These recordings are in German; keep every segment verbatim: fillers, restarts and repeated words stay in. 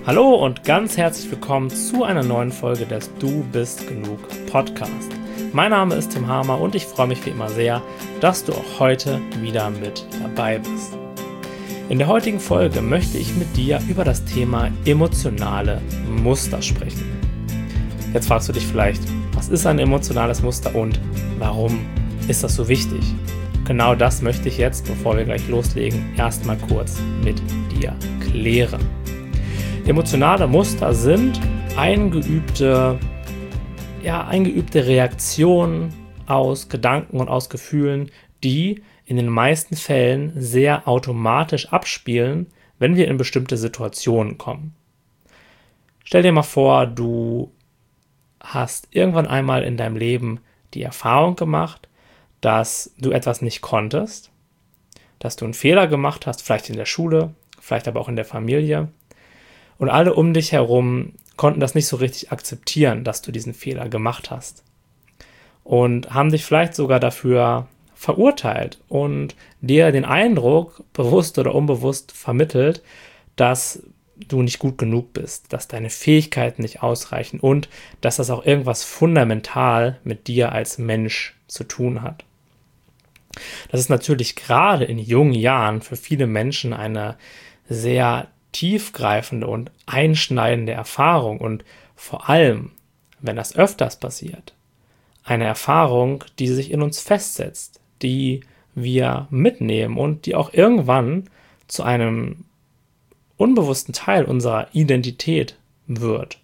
Hallo und ganz herzlich willkommen zu einer neuen Folge des Du bist genug Podcast. Mein Name ist Tim Hamer und ich freue mich wie immer sehr, dass du auch heute wieder mit dabei bist. In der heutigen Folge möchte ich mit dir über das Thema emotionale Muster sprechen. Jetzt fragst du dich vielleicht, was ist ein emotionales Muster und warum ist das so wichtig? Genau das möchte ich jetzt, bevor wir gleich loslegen, erstmal kurz mit dir klären. Emotionale Muster sind eingeübte, ja, eingeübte Reaktionen aus Gedanken und aus Gefühlen, die in den meisten Fällen sehr automatisch abspielen, wenn wir in bestimmte Situationen kommen. Stell dir mal vor, du hast irgendwann einmal in deinem Leben die Erfahrung gemacht, dass du etwas nicht konntest, dass du einen Fehler gemacht hast, vielleicht in der Schule, vielleicht aber auch in der Familie. Und alle um dich herum konnten das nicht so richtig akzeptieren, dass du diesen Fehler gemacht hast. Und haben dich vielleicht sogar dafür verurteilt und dir den Eindruck, bewusst oder unbewusst vermittelt, dass du nicht gut genug bist, dass deine Fähigkeiten nicht ausreichen und dass das auch irgendwas fundamental mit dir als Mensch zu tun hat. Das ist natürlich gerade in jungen Jahren für viele Menschen eine sehr tiefgreifende und einschneidende Erfahrung und vor allem, wenn das öfters passiert, eine Erfahrung, die sich in uns festsetzt, die wir mitnehmen und die auch irgendwann zu einem unbewussten Teil unserer Identität wird.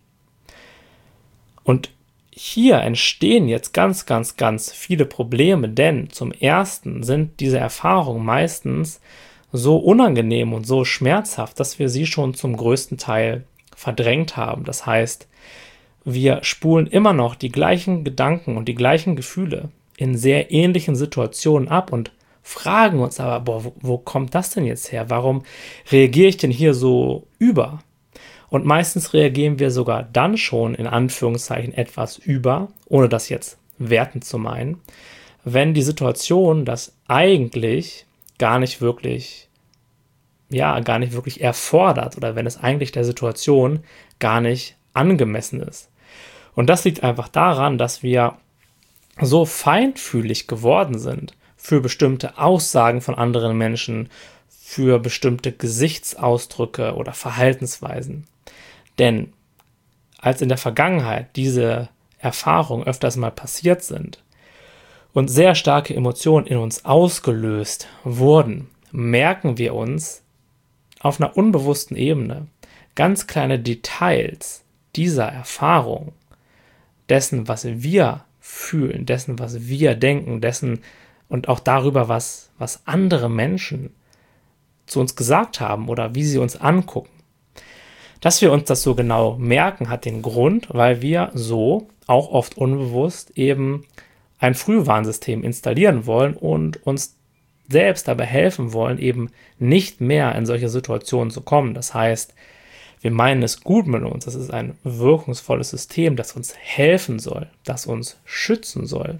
Und hier entstehen jetzt ganz, ganz, ganz viele Probleme, denn zum Ersten sind diese Erfahrungen meistens so unangenehm und so schmerzhaft, dass wir sie schon zum größten Teil verdrängt haben. Das heißt, wir spulen immer noch die gleichen Gedanken und die gleichen Gefühle in sehr ähnlichen Situationen ab und fragen uns aber, boah, wo, wo kommt das denn jetzt her? Warum reagiere ich denn hier so über? Und meistens reagieren wir sogar dann schon in Anführungszeichen etwas über, ohne das jetzt wertend zu meinen, wenn die Situation das eigentlich gar nicht wirklich, ja, gar nicht wirklich erfordert oder wenn es eigentlich der Situation gar nicht angemessen ist. Und das liegt einfach daran, dass wir so feinfühlig geworden sind für bestimmte Aussagen von anderen Menschen, für bestimmte Gesichtsausdrücke oder Verhaltensweisen. Denn als in der Vergangenheit diese Erfahrungen öfters mal passiert sind und sehr starke Emotionen in uns ausgelöst wurden, merken wir uns auf einer unbewussten Ebene ganz kleine Details dieser Erfahrung, dessen, was wir fühlen, dessen, was wir denken, dessen und auch darüber, was, was andere Menschen zu uns gesagt haben oder wie sie uns angucken. Dass wir uns das so genau merken, hat den Grund, weil wir so, auch oft unbewusst, eben ein Frühwarnsystem installieren wollen und uns selbst dabei helfen wollen, eben nicht mehr in solche Situationen zu kommen. Das heißt, wir meinen es gut mit uns. Das ist ein wirkungsvolles System, das uns helfen soll, das uns schützen soll.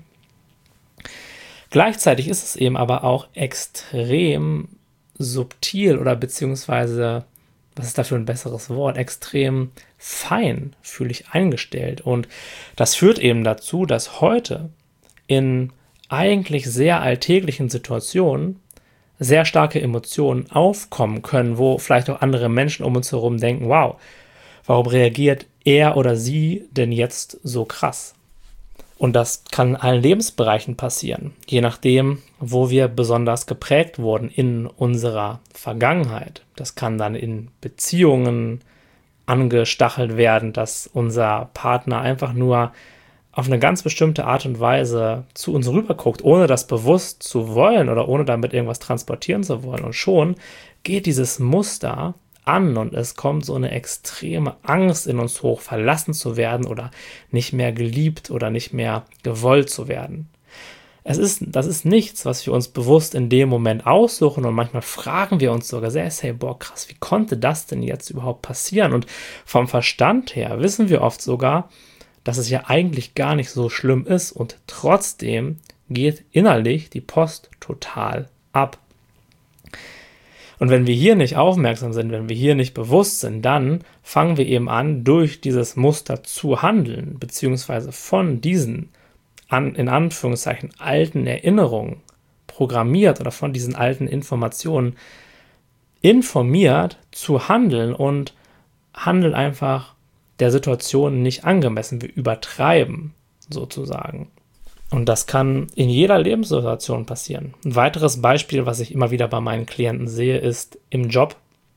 Gleichzeitig ist es eben aber auch extrem subtil oder beziehungsweise, was ist dafür ein besseres Wort, extrem feinfühlig eingestellt. Und das führt eben dazu, dass heute in eigentlich sehr alltäglichen Situationen sehr starke Emotionen aufkommen können, wo vielleicht auch andere Menschen um uns herum denken, wow, warum reagiert er oder sie denn jetzt so krass? Und das kann in allen Lebensbereichen passieren, je nachdem, wo wir besonders geprägt wurden in unserer Vergangenheit. Das kann dann in Beziehungen angestachelt werden, dass unser Partner einfach nur auf eine ganz bestimmte Art und Weise zu uns rüberguckt, ohne das bewusst zu wollen oder ohne damit irgendwas transportieren zu wollen. Und schon geht dieses Muster an und es kommt so eine extreme Angst in uns hoch, verlassen zu werden oder nicht mehr geliebt oder nicht mehr gewollt zu werden. Es ist, das ist nichts, was wir uns bewusst in dem Moment aussuchen und manchmal fragen wir uns sogar sehr, hey, boah, krass, wie konnte das denn jetzt überhaupt passieren? Und vom Verstand her wissen wir oft sogar, dass es ja eigentlich gar nicht so schlimm ist und trotzdem geht innerlich die Post total ab. Und wenn wir hier nicht aufmerksam sind, wenn wir hier nicht bewusst sind, dann fangen wir eben an, durch dieses Muster zu handeln, beziehungsweise von diesen, an, in Anführungszeichen, alten Erinnerungen programmiert oder von diesen alten Informationen informiert zu handeln und handeln einfach der Situation nicht angemessen. Wir übertreiben sozusagen. Und das kann in jeder Lebenssituation passieren. Ein weiteres Beispiel, was ich immer wieder bei meinen Klienten sehe, ist im Job.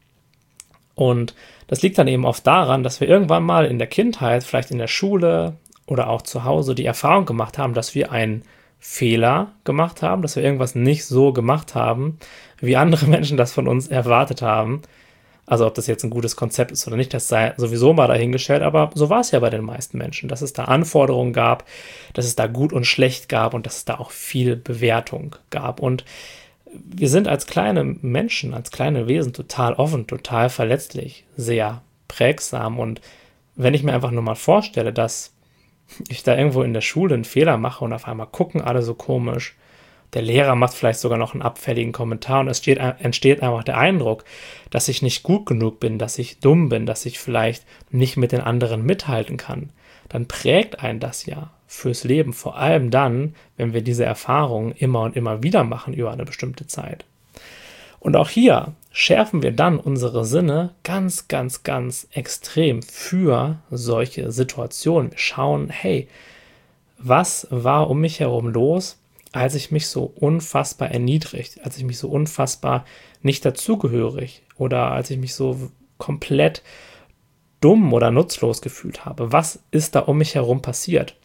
Und das liegt dann eben oft daran, dass wir irgendwann mal in der Kindheit, vielleicht in der Schule oder auch zu Hause, die Erfahrung gemacht haben, dass wir einen Fehler gemacht haben, dass wir irgendwas nicht so gemacht haben, wie andere Menschen das von uns erwartet haben. Also ob das jetzt ein gutes Konzept ist oder nicht, das sei sowieso mal dahingestellt, aber so war es ja bei den meisten Menschen, dass es da Anforderungen gab, dass es da gut und schlecht gab und dass es da auch viel Bewertung gab. Und wir sind als kleine Menschen, als kleine Wesen total offen, total verletzlich, sehr prägsam. Und wenn ich mir einfach nur mal vorstelle, dass ich da irgendwo in der Schule einen Fehler mache und auf einmal gucken alle so komisch, der Lehrer macht vielleicht sogar noch einen abfälligen Kommentar und es steht, entsteht einfach der Eindruck, dass ich nicht gut genug bin, dass ich dumm bin, dass ich vielleicht nicht mit den anderen mithalten kann, dann prägt einen das ja fürs Leben, vor allem dann, wenn wir diese Erfahrungen immer und immer wieder machen über eine bestimmte Zeit. Und auch hier schärfen wir dann unsere Sinne ganz, ganz, ganz extrem für solche Situationen. Wir schauen, hey, was war um mich herum los, als ich mich so unfassbar erniedrigt, als ich mich so unfassbar nicht dazugehörig oder als ich mich so komplett dumm oder nutzlos gefühlt habe. Was ist da um mich herum passiert?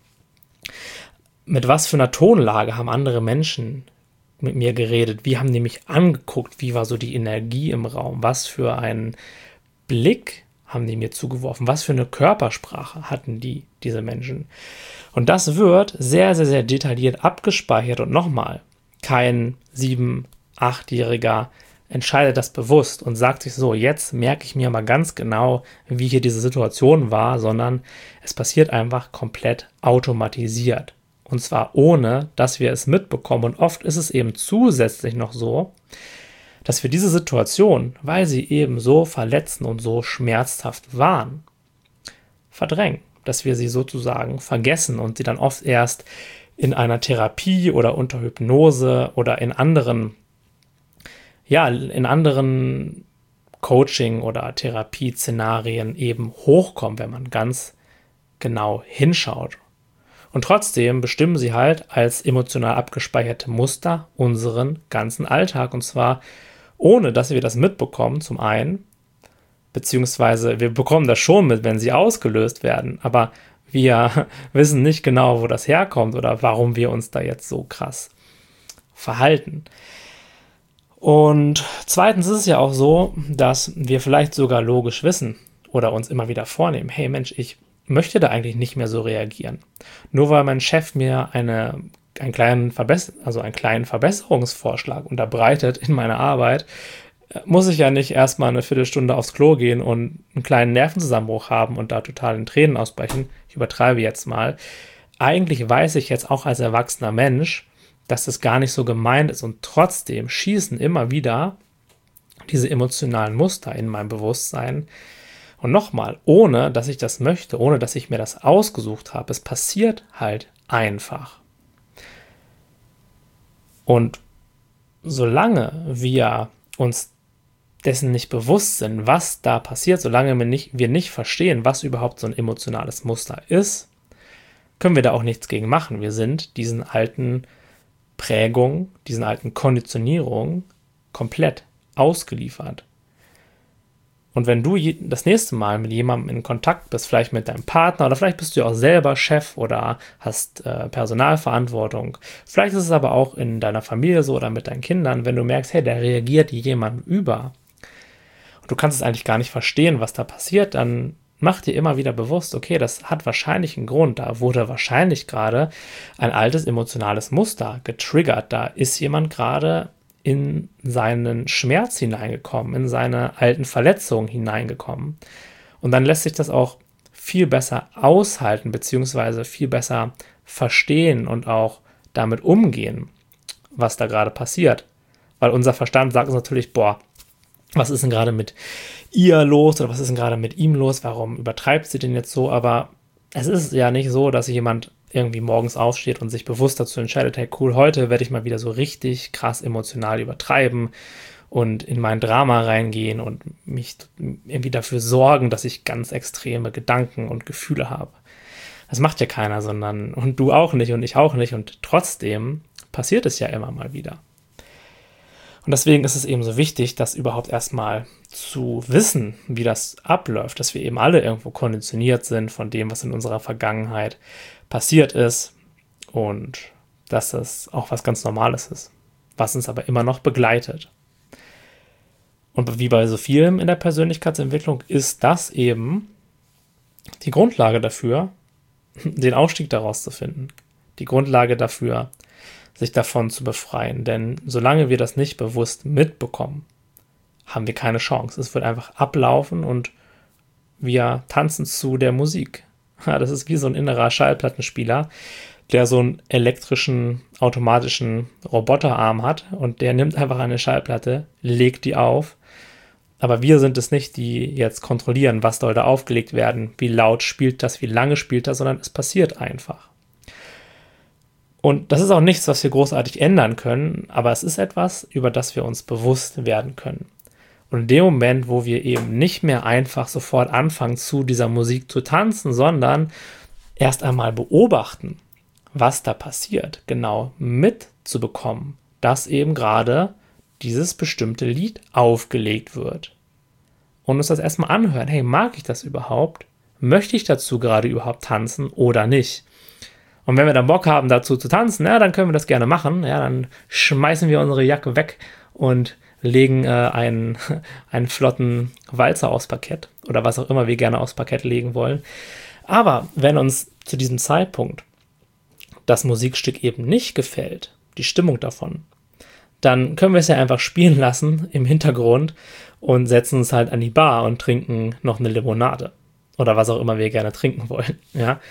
Mit was für einer Tonlage haben andere Menschen mit mir geredet? Wie haben die mich angeguckt? Wie war so die Energie im Raum? Was für einen Blick haben die mir zugeworfen? Was für eine Körpersprache hatten die, diese Menschen? Und das wird sehr, sehr, sehr detailliert abgespeichert. Und nochmal, kein sieben-, achtjähriger entscheidet das bewusst und sagt sich so, jetzt merke ich mir mal ganz genau, wie hier diese Situation war, sondern es passiert einfach komplett automatisiert. Und zwar ohne, dass wir es mitbekommen. Und oft ist es eben zusätzlich noch so, dass wir diese Situation, weil sie eben so verletzend und so schmerzhaft waren, verdrängen. Dass wir sie sozusagen vergessen und sie dann oft erst in einer Therapie oder unter Hypnose oder in anderen, ja, in anderen Coaching- oder Therapieszenarien eben hochkommen, wenn man ganz genau hinschaut. Und trotzdem bestimmen sie halt als emotional abgespeicherte Muster unseren ganzen Alltag. Und zwar ohne, dass wir das mitbekommen, zum einen, beziehungsweise wir bekommen das schon mit, wenn sie ausgelöst werden, aber wir wissen nicht genau, wo das herkommt oder warum wir uns da jetzt so krass verhalten. Und zweitens ist es ja auch so, dass wir vielleicht sogar logisch wissen oder uns immer wieder vornehmen, hey Mensch, ich möchte da eigentlich nicht mehr so reagieren. Nur weil mein Chef mir eine, einen, kleinen Verbess- also einen kleinen Verbesserungsvorschlag unterbreitet in meiner Arbeit, muss ich ja nicht erstmal eine Viertelstunde aufs Klo gehen und einen kleinen Nervenzusammenbruch haben und da total in Tränen ausbrechen. Ich übertreibe jetzt mal. Eigentlich weiß ich jetzt auch als erwachsener Mensch, dass das gar nicht so gemeint ist und trotzdem schießen immer wieder diese emotionalen Muster in mein Bewusstsein. Und nochmal, ohne dass ich das möchte, ohne dass ich mir das ausgesucht habe, es passiert halt einfach. Und solange wir uns dessen nicht bewusst sind, was da passiert, solange wir nicht, wir nicht verstehen, was überhaupt so ein emotionales Muster ist, können wir da auch nichts gegen machen. Wir sind diesen alten Prägungen, diesen alten Konditionierungen komplett ausgeliefert. Und wenn du das nächste Mal mit jemandem in Kontakt bist, vielleicht mit deinem Partner oder vielleicht bist du ja auch selber Chef oder hast äh, Personalverantwortung, vielleicht ist es aber auch in deiner Familie so oder mit deinen Kindern, wenn du merkst, hey, da reagiert jemand über und du kannst es eigentlich gar nicht verstehen, was da passiert, dann mach dir immer wieder bewusst, okay, das hat wahrscheinlich einen Grund, da wurde wahrscheinlich gerade ein altes emotionales Muster getriggert, da ist jemand gerade in seinen Schmerz hineingekommen, in seine alten Verletzungen hineingekommen. Und dann lässt sich das auch viel besser aushalten, beziehungsweise viel besser verstehen und auch damit umgehen, was da gerade passiert. Weil unser Verstand sagt uns natürlich, boah, was ist denn gerade mit ihr los oder was ist denn gerade mit ihm los, warum übertreibt sie denn jetzt so, aber es ist ja nicht so, dass jemand irgendwie morgens aufsteht und sich bewusst dazu entscheidet, hey cool, heute werde ich mal wieder so richtig krass emotional übertreiben und in mein Drama reingehen und mich irgendwie dafür sorgen, dass ich ganz extreme Gedanken und Gefühle habe. Das macht ja keiner, sondern und du auch nicht und ich auch nicht und trotzdem passiert es ja immer mal wieder. Und deswegen ist es eben so wichtig, das überhaupt erstmal zu wissen, wie das abläuft, dass wir eben alle irgendwo konditioniert sind von dem, was in unserer Vergangenheit passiert ist und dass das auch was ganz Normales ist, was uns aber immer noch begleitet. Und wie bei so vielem in der Persönlichkeitsentwicklung ist das eben die Grundlage dafür, den Ausstieg daraus zu finden, die Grundlage dafür, sich davon zu befreien. Denn solange wir das nicht bewusst mitbekommen, haben wir keine Chance. Es wird einfach ablaufen und wir tanzen zu der Musik. Ja, das ist wie so ein innerer Schallplattenspieler, der so einen elektrischen, automatischen Roboterarm hat und der nimmt einfach eine Schallplatte, legt die auf. Aber wir sind es nicht, die jetzt kontrollieren, was soll da aufgelegt werden, wie laut spielt das, wie lange spielt das, sondern es passiert einfach. Und das ist auch nichts, was wir großartig ändern können, aber es ist etwas, über das wir uns bewusst werden können. Und in dem Moment, wo wir eben nicht mehr einfach sofort anfangen, zu dieser Musik zu tanzen, sondern erst einmal beobachten, was da passiert, genau mitzubekommen, dass eben gerade dieses bestimmte Lied aufgelegt wird. Und uns das erstmal anhören. Hey, mag ich das überhaupt? Möchte ich dazu gerade überhaupt tanzen oder nicht? Und wenn wir dann Bock haben, dazu zu tanzen, ja, dann können wir das gerne machen. Ja, dann schmeißen wir unsere Jacke weg und legen äh, einen, einen flotten Walzer aufs Parkett oder was auch immer wir gerne aufs Parkett legen wollen. Aber wenn uns zu diesem Zeitpunkt das Musikstück eben nicht gefällt, die Stimmung davon, dann können wir es ja einfach spielen lassen im Hintergrund und setzen uns halt an die Bar und trinken noch eine Limonade oder was auch immer wir gerne trinken wollen. Ja.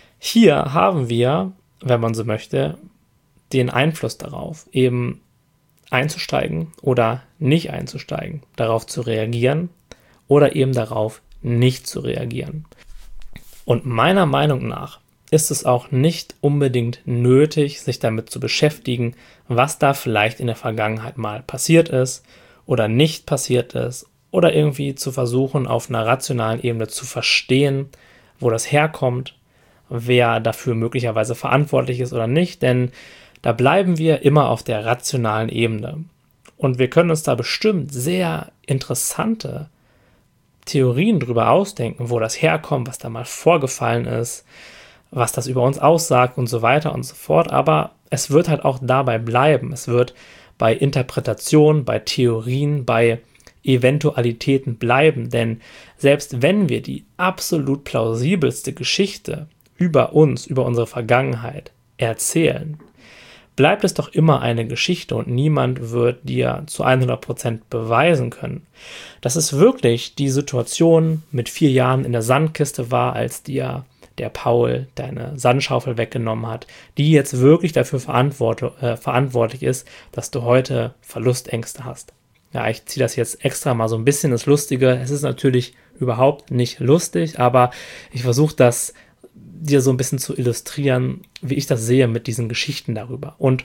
Hier haben wir, wenn man so möchte, den Einfluss darauf, eben einzusteigen oder nicht einzusteigen, darauf zu reagieren oder eben darauf nicht zu reagieren. Und meiner Meinung nach ist es auch nicht unbedingt nötig, sich damit zu beschäftigen, was da vielleicht in der Vergangenheit mal passiert ist oder nicht passiert ist oder irgendwie zu versuchen, auf einer rationalen Ebene zu verstehen, wo das herkommt, wer dafür möglicherweise verantwortlich ist oder nicht, denn da bleiben wir immer auf der rationalen Ebene. Und wir können uns da bestimmt sehr interessante Theorien drüber ausdenken, wo das herkommt, was da mal vorgefallen ist, was das über uns aussagt und so weiter und so fort. Aber es wird halt auch dabei bleiben. Es wird bei Interpretation, bei Theorien, bei Eventualitäten bleiben. Denn selbst wenn wir die absolut plausibelste Geschichte über uns, über unsere Vergangenheit erzählen, bleibt es doch immer eine Geschichte und niemand wird dir zu hundert Prozent beweisen können, dass es wirklich die Situation mit vier Jahren in der Sandkiste war, als dir der Paul deine Sandschaufel weggenommen hat, die jetzt wirklich dafür verantwort- äh, verantwortlich ist, dass du heute Verlustängste hast. Ja, ich ziehe das jetzt extra mal so ein bisschen ins Lustige. Es ist natürlich überhaupt nicht lustig, aber ich versuche das dir so ein bisschen zu illustrieren, wie ich das sehe mit diesen Geschichten darüber. Und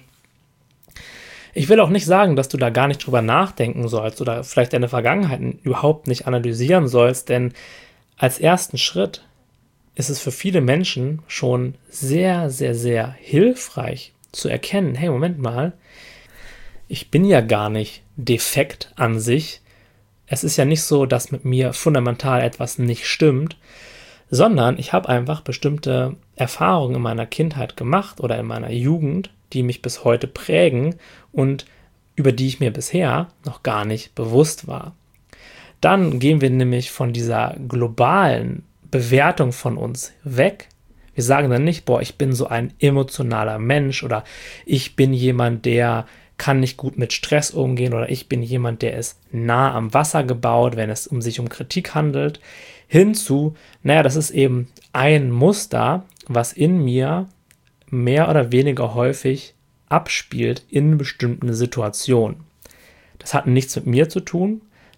ich will auch nicht sagen, dass du da gar nicht drüber nachdenken sollst oder vielleicht deine Vergangenheit überhaupt nicht analysieren sollst, denn als ersten Schritt ist es für viele Menschen schon sehr, sehr, sehr hilfreich zu erkennen, hey, Moment mal, ich bin ja gar nicht defekt an sich. Es ist ja nicht so, dass mit mir fundamental etwas nicht stimmt, sondern ich habe einfach bestimmte Erfahrungen in meiner Kindheit gemacht oder in meiner Jugend, die mich bis heute prägen und über die ich mir bisher noch gar nicht bewusst war. Dann gehen wir nämlich von dieser globalen Bewertung von uns weg. Wir sagen dann nicht, boah, ich bin so ein emotionaler Mensch oder ich bin jemand, der kann nicht gut mit Stress umgehen oder ich bin jemand, der ist nah am Wasser gebaut, wenn es um sich um Kritik handelt, hinzu, naja, das ist eben ein Muster, was in mir mehr oder weniger häufig abspielt in bestimmten Situationen. Das hat nichts mit mir zu tun,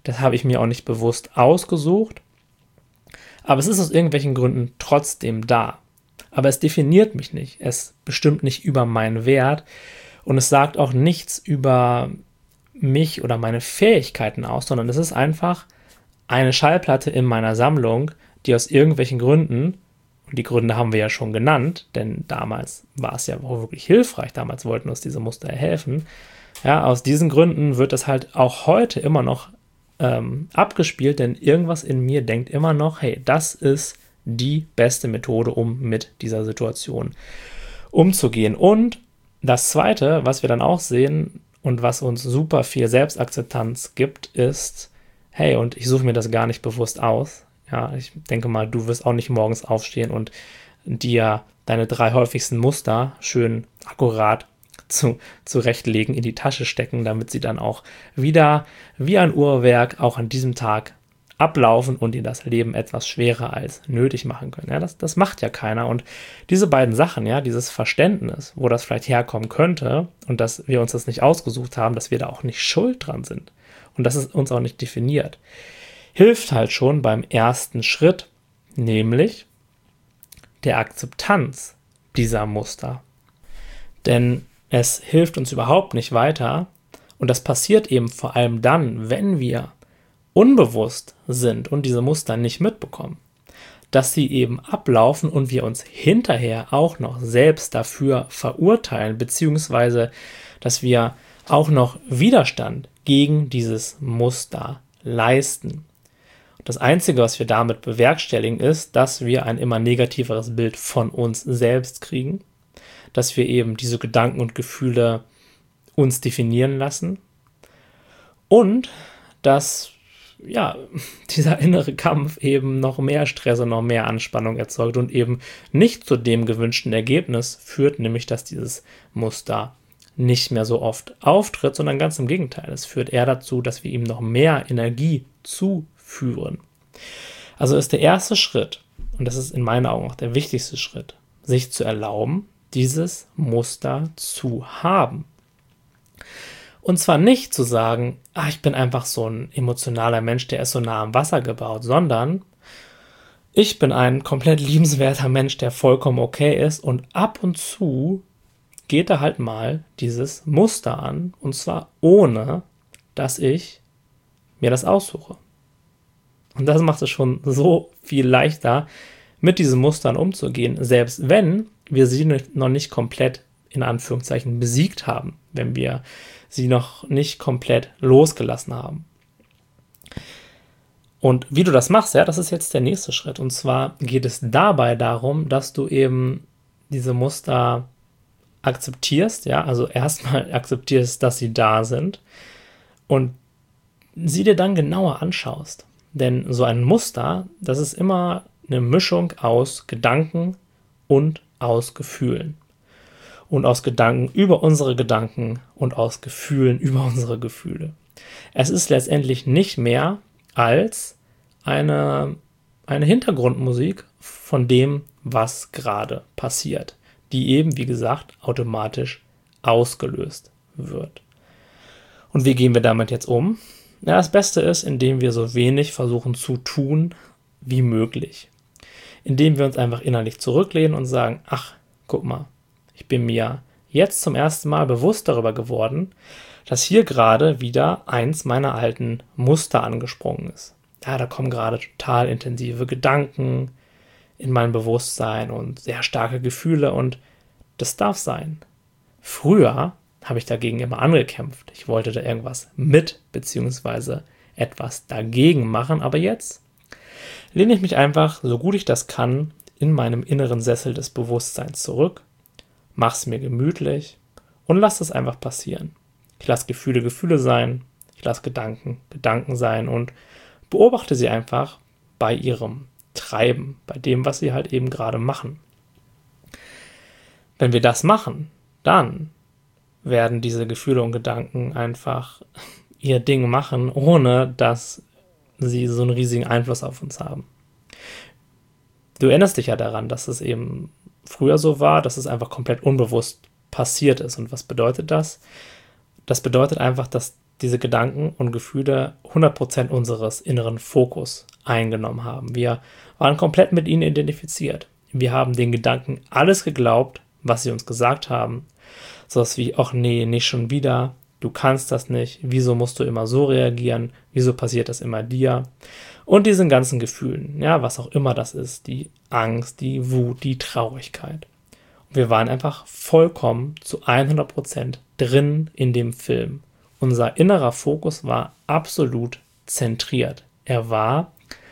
Das habe ich mir auch nicht bewusst ausgesucht. Aber es ist aus irgendwelchen Gründen trotzdem da. Aber es definiert mich nicht. Es bestimmt nicht über meinen Wert. Und es sagt auch nichts über mich oder meine Fähigkeiten aus, sondern es ist einfach eine Schallplatte in meiner Sammlung, die aus irgendwelchen Gründen, und die Gründe haben wir ja schon genannt, denn damals war es ja auch wirklich hilfreich, damals wollten uns diese Muster helfen, ja, aus diesen Gründen wird das halt auch heute immer noch ähm, abgespielt, denn irgendwas in mir denkt immer noch, hey, das ist die beste Methode, um mit dieser Situation umzugehen. Und das Zweite, was wir dann auch sehen und was uns super viel Selbstakzeptanz gibt, ist, hey, und ich suche mir das gar nicht bewusst aus. Ja, ich denke mal, du wirst auch nicht morgens aufstehen und dir deine drei häufigsten Muster schön akkurat zu, zurechtlegen, in die Tasche stecken, damit sie dann auch wieder wie ein Uhrwerk auch an diesem Tag ablaufen und dir das Leben etwas schwerer als nötig machen können. Ja, das, das macht ja keiner. Und diese beiden Sachen, ja, dieses Verständnis, wo das vielleicht herkommen könnte und dass wir uns das nicht ausgesucht haben, dass wir da auch nicht schuld dran sind und dass es uns auch nicht definiert, hilft halt schon beim ersten Schritt, nämlich der Akzeptanz dieser Muster. Denn es hilft uns überhaupt nicht weiter und das passiert eben vor allem dann, wenn wir unbewusst sind und diese Muster nicht mitbekommen, dass sie eben ablaufen und wir uns hinterher auch noch selbst dafür verurteilen, beziehungsweise dass wir auch noch Widerstand gegen dieses Muster leisten. Das Einzige, was wir damit bewerkstelligen, ist, dass wir ein immer negativeres Bild von uns selbst kriegen, dass wir eben diese Gedanken und Gefühle uns definieren lassen und dass ja, dieser innere Kampf eben noch mehr Stress und noch mehr Anspannung erzeugt und eben nicht zu dem gewünschten Ergebnis führt, nämlich dass dieses Muster nicht mehr so oft auftritt, sondern ganz im Gegenteil. Es führt eher dazu, dass wir ihm noch mehr Energie zuführen. Also ist der erste Schritt, und das ist in meinen Augen auch der wichtigste Schritt, sich zu erlauben, dieses Muster zu haben. Und zwar nicht zu sagen, ah, ich bin einfach so ein emotionaler Mensch, der ist so nah am Wasser gebaut, sondern ich bin ein komplett liebenswerter Mensch, der vollkommen okay ist und ab und zu geht da halt mal dieses Muster an und zwar ohne, dass ich mir das aussuche. Und das macht es schon so viel leichter, mit diesen Mustern umzugehen, selbst wenn wir sie noch nicht komplett in Anführungszeichen besiegt haben, wenn wir sie noch nicht komplett losgelassen haben. Und wie du das machst, ja, das ist jetzt der nächste Schritt. Und zwar geht es dabei darum, dass du eben diese Muster akzeptierst, ja, also erstmal akzeptierst, dass sie da sind und sie dir dann genauer anschaust. Denn so ein Muster, das ist immer eine Mischung aus Gedanken und aus Gefühlen. Und aus Gedanken über unsere Gedanken und aus Gefühlen über unsere Gefühle. Es ist letztendlich nicht mehr als eine, eine Hintergrundmusik von dem, was gerade passiert, die eben, wie gesagt, automatisch ausgelöst wird. Und wie gehen wir damit jetzt um? Ja, das Beste ist, indem wir so wenig versuchen zu tun wie möglich. Indem wir uns einfach innerlich zurücklehnen und sagen, ach, guck mal, ich bin mir jetzt zum ersten Mal bewusst darüber geworden, dass hier gerade wieder eins meiner alten Muster angesprungen ist. Ja, da kommen gerade total intensive Gedanken in mein Bewusstsein und sehr starke Gefühle und das darf sein. Früher habe ich dagegen immer angekämpft. Ich wollte da irgendwas mit beziehungsweise etwas dagegen machen, aber jetzt lehne ich mich einfach, so gut ich das kann, in meinem inneren Sessel des Bewusstseins zurück, mach's mir gemütlich und lass es einfach passieren. Ich lasse Gefühle Gefühle sein, ich lasse Gedanken Gedanken sein und beobachte sie einfach bei ihrem Treiben, bei dem, was sie halt eben gerade machen. Wenn wir das machen, dann werden diese Gefühle und Gedanken einfach ihr Ding machen, ohne dass sie so einen riesigen Einfluss auf uns haben. Du erinnerst dich ja daran, dass es eben früher so war, dass es einfach komplett unbewusst passiert ist. Und was bedeutet das? Das bedeutet einfach, dass diese Gedanken und Gefühle hundert Prozent unseres inneren Fokus eingenommen haben. Wir waren komplett mit ihnen identifiziert. Wir haben den Gedanken alles geglaubt, was sie uns gesagt haben. Sowas wie, ach nee, nicht schon wieder, du kannst das nicht, wieso musst du immer so reagieren, wieso passiert das immer dir? Und diesen ganzen Gefühlen, ja, was auch immer das ist, die Angst, die Wut, die Traurigkeit. Und wir waren einfach vollkommen zu hundert Prozent drin in dem Film. Unser innerer Fokus war absolut zentriert. Er war,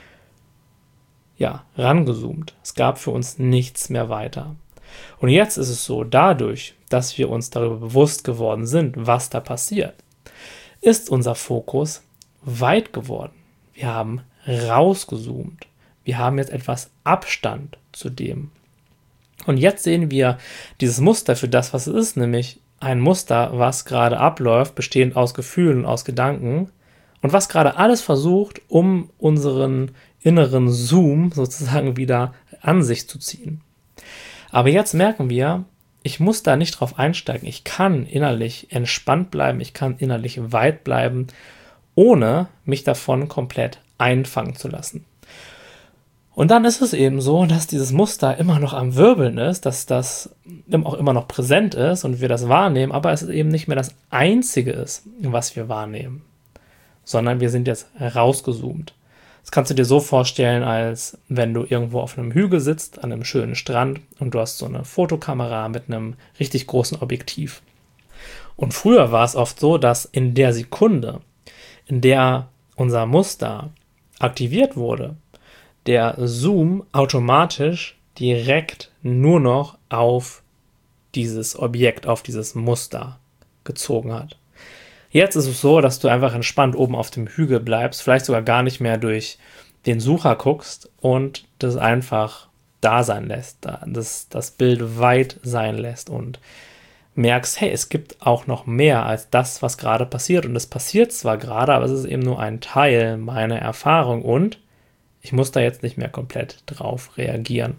ja, rangezoomt. Es gab für uns nichts mehr weiter. Und jetzt ist es so, dadurch, dass wir uns darüber bewusst geworden sind, was da passiert, ist unser Fokus weit geworden. Wir haben rausgezoomt. Wir haben jetzt etwas Abstand zu dem. Und jetzt sehen wir dieses Muster für das, was es ist, nämlich ein Muster, was gerade abläuft, bestehend aus Gefühlen, aus Gedanken und was gerade alles versucht, um unseren inneren Zoom sozusagen wieder an sich zu ziehen. Aber jetzt merken wir, ich muss da nicht drauf einsteigen. Ich kann innerlich entspannt bleiben, ich kann innerlich weit bleiben, ohne mich davon komplett einfangen zu lassen. Und dann ist es eben so, dass dieses Muster immer noch am Wirbeln ist, dass das auch immer noch präsent ist und wir das wahrnehmen, aber es eben nicht mehr das Einzige ist, was wir wahrnehmen, sondern wir sind jetzt rausgezoomt. Das kannst du dir so vorstellen, als wenn du irgendwo auf einem Hügel sitzt, an einem schönen Strand und du hast so eine Fotokamera mit einem richtig großen Objektiv. Und früher war es oft so, dass in der Sekunde, in der unser Muster aktiviert wurde, der Zoom automatisch direkt nur noch auf dieses Objekt, auf dieses Muster gezogen hat. Jetzt ist es so, dass du einfach entspannt oben auf dem Hügel bleibst, vielleicht sogar gar nicht mehr durch den Sucher guckst und das einfach da sein lässt, das, das Bild weit sein lässt und merkst, hey, es gibt auch noch mehr als das, was gerade passiert. Und es passiert zwar gerade, aber es ist eben nur ein Teil meiner Erfahrung und ich muss da jetzt nicht mehr komplett drauf reagieren.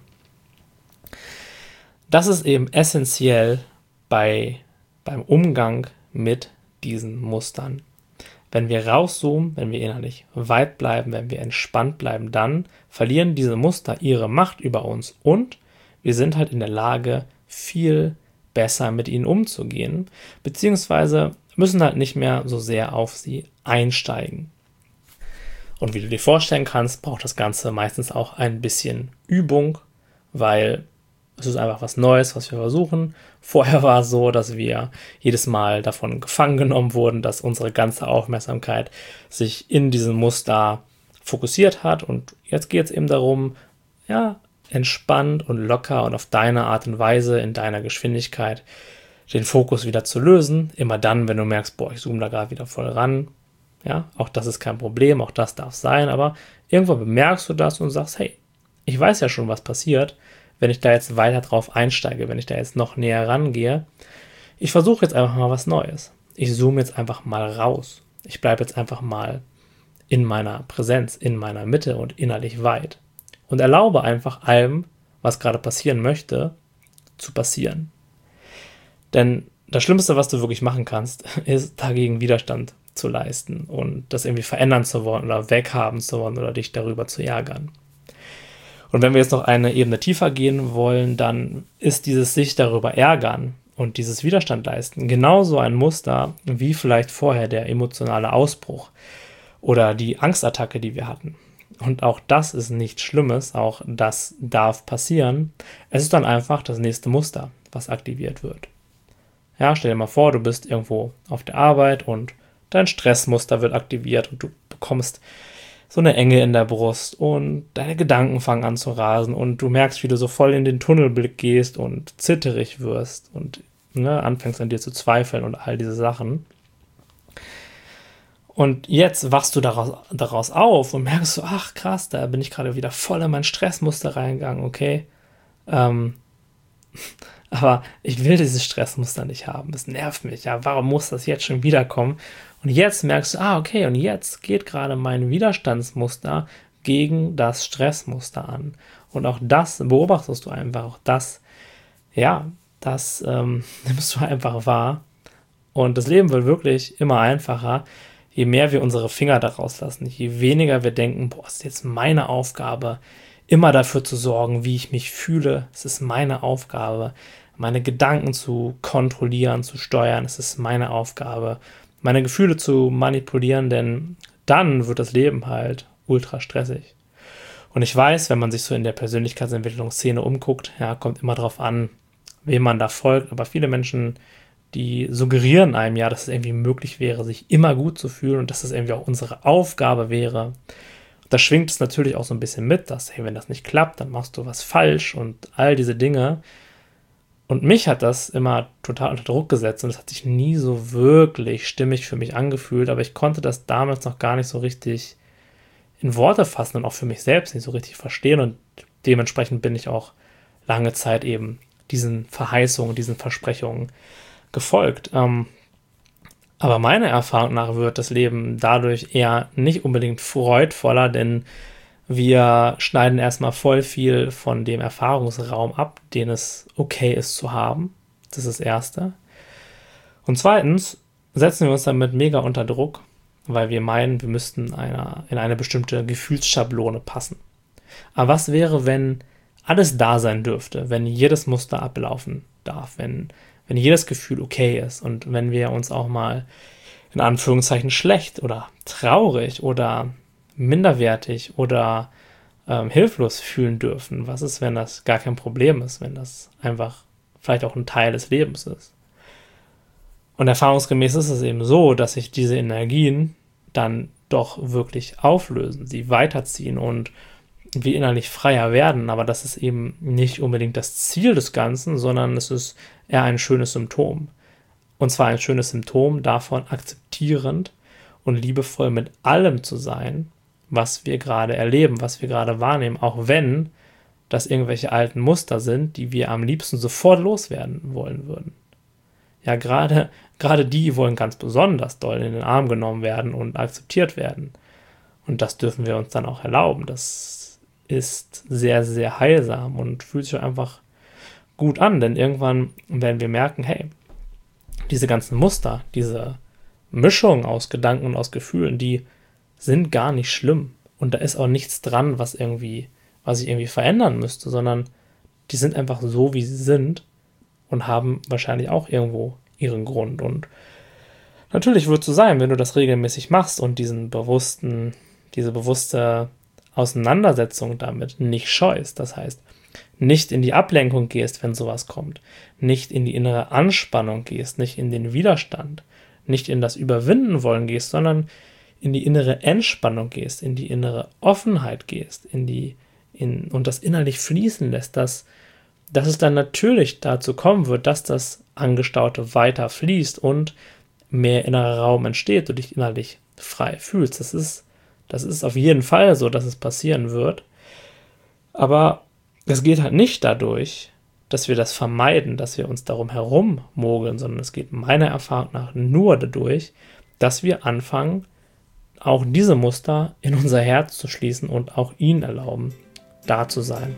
Das ist eben essentiell bei, beim Umgang mit diesen Mustern. Wenn wir rauszoomen, wenn wir innerlich weit bleiben, wenn wir entspannt bleiben, dann verlieren diese Muster ihre Macht über uns und wir sind halt in der Lage, viel besser mit ihnen umzugehen, beziehungsweise müssen halt nicht mehr so sehr auf sie einsteigen. Und wie du dir vorstellen kannst, braucht das Ganze meistens auch ein bisschen Übung, weil es ist einfach was Neues, was wir versuchen. Vorher war es so, dass wir jedes Mal davon gefangen genommen wurden, dass unsere ganze Aufmerksamkeit sich in diesem Muster fokussiert hat. Und jetzt geht es eben darum, ja, entspannt und locker und auf deine Art und Weise, in deiner Geschwindigkeit, den Fokus wieder zu lösen. Immer dann, wenn du merkst, boah, ich zoome da gerade wieder voll ran. Ja, auch das ist kein Problem, auch das darf sein, aber irgendwann bemerkst du das und sagst, hey, ich weiß ja schon, was passiert, wenn ich da jetzt weiter drauf einsteige, wenn ich da jetzt noch näher rangehe. Ich versuche jetzt einfach mal was Neues. Ich zoome jetzt einfach mal raus. Ich bleibe jetzt einfach mal in meiner Präsenz, in meiner Mitte und innerlich weit. Und erlaube einfach allem, was gerade passieren möchte, zu passieren. Denn das Schlimmste, was du wirklich machen kannst, ist dagegen Widerstand zu leisten und das irgendwie verändern zu wollen oder weghaben zu wollen oder dich darüber zu ärgern. Und wenn wir jetzt noch eine Ebene tiefer gehen wollen, dann ist dieses sich darüber ärgern und dieses Widerstand leisten genauso ein Muster wie vielleicht vorher der emotionale Ausbruch oder die Angstattacke, die wir hatten. Und auch das ist nichts Schlimmes, auch das darf passieren. Es ist dann einfach das nächste Muster, was aktiviert wird. Ja, stell dir mal vor, du bist irgendwo auf der Arbeit und dein Stressmuster wird aktiviert und du bekommst so eine Enge in der Brust und deine Gedanken fangen an zu rasen und du merkst, wie du so voll in den Tunnelblick gehst und zitterig wirst und ne, anfängst an dir zu zweifeln und all diese Sachen. Und jetzt wachst du daraus, daraus auf und merkst so, ach krass, da bin ich gerade wieder voll in mein Stressmuster reingegangen, okay. Ähm, aber ich will dieses Stressmuster nicht haben, es nervt mich, ja, warum muss das jetzt schon wiederkommen? Und jetzt merkst du, ah, okay, und jetzt geht gerade mein Widerstandsmuster gegen das Stressmuster an. Und auch das beobachtest du einfach, auch das, ja, das ähm, nimmst du einfach wahr Und das Leben wird wirklich immer einfacher, je mehr wir unsere Finger daraus lassen, je weniger wir denken, boah, es ist jetzt meine Aufgabe, immer dafür zu sorgen, wie ich mich fühle. Es ist meine Aufgabe, meine Gedanken zu kontrollieren, zu steuern. Es ist meine Aufgabe, meine Gefühle zu manipulieren, denn dann wird das Leben halt ultra stressig. Und ich weiß, wenn man sich so in der Persönlichkeitsentwicklungsszene umguckt, ja, kommt immer drauf an, wem man da folgt, aber viele Menschen, die suggerieren einem ja, dass es irgendwie möglich wäre, sich immer gut zu fühlen und dass es irgendwie auch unsere Aufgabe wäre. Da schwingt es natürlich auch so ein bisschen mit, dass, hey, wenn das nicht klappt, dann machst du was falsch und all diese Dinge. Und mich hat das immer total unter Druck gesetzt und es hat sich nie so wirklich stimmig für mich angefühlt, aber ich konnte das damals noch gar nicht so richtig in Worte fassen und auch für mich selbst nicht so richtig verstehen und dementsprechend bin ich auch lange Zeit eben diesen Verheißungen, diesen Versprechungen gefolgt. Ähm, aber meiner Erfahrung nach wird das Leben dadurch eher nicht unbedingt freudvoller, denn wir schneiden erstmal voll viel von dem Erfahrungsraum ab, den es okay ist zu haben. Das ist das Erste. Und zweitens setzen wir uns damit mega unter Druck, weil wir meinen, wir müssten einer, in eine bestimmte Gefühlsschablone passen. Aber was wäre, wenn alles da sein dürfte, wenn jedes Muster ablaufen darf, wenn wenn jedes Gefühl okay ist und wenn wir uns auch mal in Anführungszeichen schlecht oder traurig oder minderwertig oder ähm, hilflos fühlen dürfen? Was ist, wenn das gar kein Problem ist, wenn das einfach vielleicht auch ein Teil des Lebens ist? Und erfahrungsgemäß ist es eben so, dass sich diese Energien dann doch wirklich auflösen, sie weiterziehen und wir innerlich freier werden, aber das ist eben nicht unbedingt das Ziel des Ganzen, sondern es ist eher ein schönes Symptom. Und zwar ein schönes Symptom davon, akzeptierend und liebevoll mit allem zu sein, was wir gerade erleben, was wir gerade wahrnehmen, auch wenn das irgendwelche alten Muster sind, die wir am liebsten sofort loswerden wollen würden. Ja, gerade, gerade die wollen ganz besonders doll in den Arm genommen werden und akzeptiert werden. Und das dürfen wir uns dann auch erlauben. Das ist sehr, sehr heilsam und fühlt sich einfach gut an, denn irgendwann werden wir merken, hey, diese ganzen Muster, diese Mischung aus Gedanken und aus Gefühlen, die sind gar nicht schlimm und da ist auch nichts dran, was irgendwie, was ich irgendwie verändern müsste, sondern die sind einfach so, wie sie sind und haben wahrscheinlich auch irgendwo ihren Grund und natürlich wird es so sein, wenn du das regelmäßig machst und diesen bewussten, diese bewusste Auseinandersetzung damit nicht scheust, das heißt, nicht in die Ablenkung gehst, wenn sowas kommt, nicht in die innere Anspannung gehst, nicht in den Widerstand, nicht in das Überwinden wollen gehst, sondern in die innere Entspannung gehst, in die innere Offenheit gehst, in die in und das innerlich fließen lässt, dass, dass es dann natürlich dazu kommen wird, dass das Angestaute weiter fließt und mehr innerer Raum entsteht, du dich innerlich frei fühlst. Das ist, das ist auf jeden Fall so, dass es passieren wird. Aber es geht halt nicht dadurch, dass wir das vermeiden, dass wir uns darum herum mogeln, sondern es geht meiner Erfahrung nach nur dadurch, dass wir anfangen, auch diese Muster in unser Herz zu schließen und auch ihnen erlauben, da zu sein.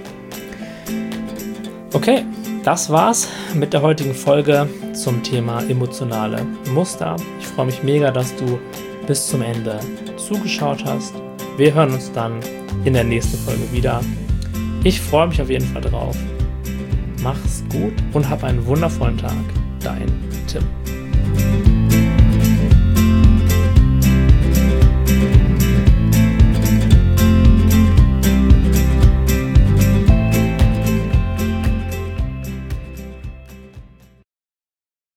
Okay, das war's mit der heutigen Folge zum Thema emotionale Muster. Ich freue mich mega, dass du bis zum Ende zugeschaut hast. Wir hören uns dann in der nächsten Folge wieder. Ich freue mich auf jeden Fall drauf. Mach's gut und hab einen wundervollen Tag. Dein Tim.